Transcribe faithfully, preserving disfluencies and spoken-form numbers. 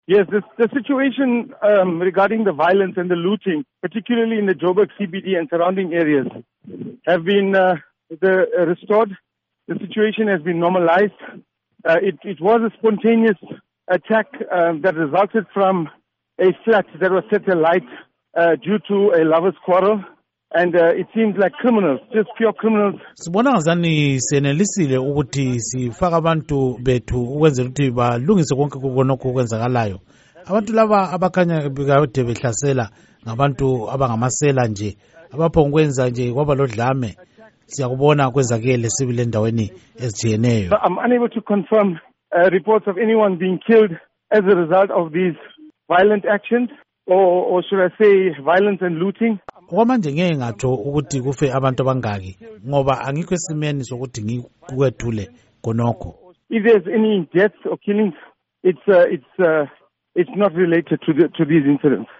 Yes, this, the situation um, regarding the violence and the looting, particularly in the Joburg C B D and surrounding areas, have been uh, the, uh, restored. The situation has been normalized. Uh, it, it was a spontaneous attack um, that resulted from a flat that was set alight uh, due to a lover's quarrel. And uh, it seems like criminals, just pure criminals. Sibona ngazani senelisile ukuthi sifaka abantu bethu ukwenzela ukuthi balungise konke konke okwenzakalayo. Abantu laba abakhanya bekade behlasela ngabantu abangamasela nje abaphongwenza nje kwaba lodlame siyakubona kwenzakele sibile endaweni ezijiyeneyo. I'm unable to confirm uh, reports of anyone being killed as a result of these violent actions, or, or should I say violence and looting. Okwamanje ngeke ngatho ukuthi kufe abantu abangaki ngoba angikho esimeni sokuthi ngikukwethule konokho. If there's any deaths or killings, it's uh, it's uh, it's not related to the, to these incidents.